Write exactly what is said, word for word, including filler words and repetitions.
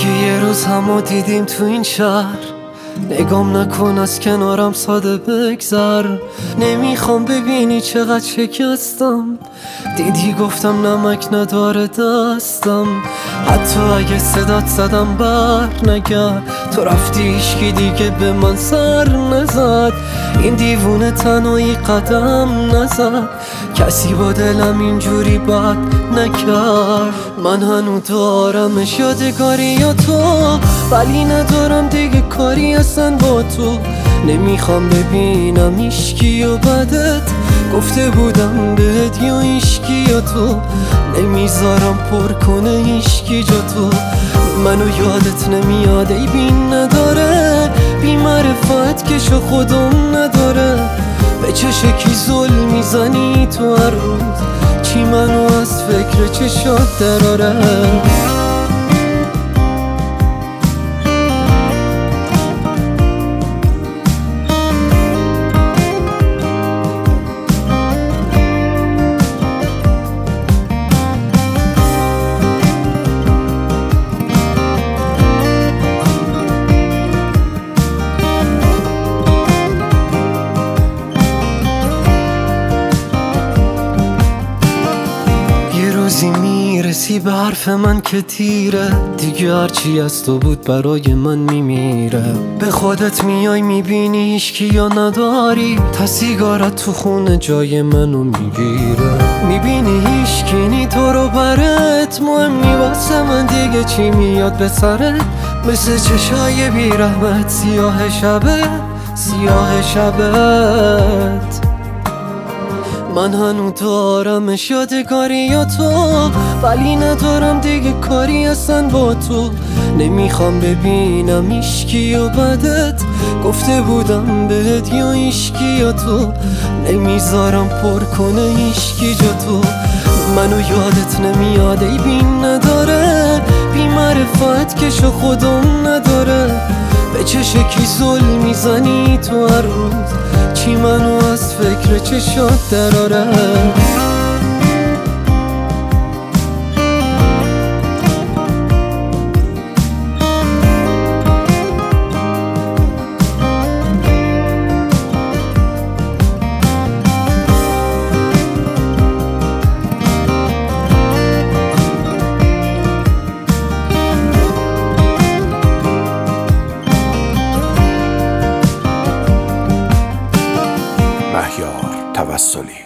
اگه یه روز همو دیدیم تو این شهر، نگام نکن از کنارم ساده بگذر. نمیخوام ببینی چقدر شکستم، دیدی گفتم نمک نداره دستم. حتی اگه صدات زدم بر نگرد، تو رفتی هیچکی دیگه به من سر نزد. این دیوونه تنهایی قدم نزد، کسی با دلم اینجوری بد نکرد. من هنو دارمش یادگاری یا تو، ولی ندارم دیگه کاری اصلا با تو. نمیخوام ببینم ایشکی و بدت، گفته بودم بهت یا ایشکی یا تو. نمیذارم پر کنه ایشکی جا تو. منو یادت نمیاد ای بین نداره، بی معرفت کشو خودم نداره. به چه شکلی ظلم میزنی تو هر روز، چی منو از فکر چشات دراره. روزی میرسی به حرف من که تیره، دیگه هرچی از تو بود برای من میمیره. به خودت میای میبینی هیچکی یا نداری، تا سیگارت تو خونه جای منو میگیره. میبینی هیچکی نی تو رو برات مهم نی، واسه من دیگه چی میاد به سرت. مثل چشای بی رحمت سیاه شبه سیاه شبت. من هنو دارمش یادگاری یا تو، ولی ندارم دیگه کاری اصلا با تو. نمیخوام ببینم ایشکی و بدت، گفته بودم بهت یا ایشکی یا تو. نمیذارم پر کنه ایشکی جا تو. منو یادت نمیاد ای بین نداره، بی معرفت کشو خودم نداره. به چه شکلی ظلم میزنی تو هر روز، چی منو از فکر چشات دراره. مهیار توسلی.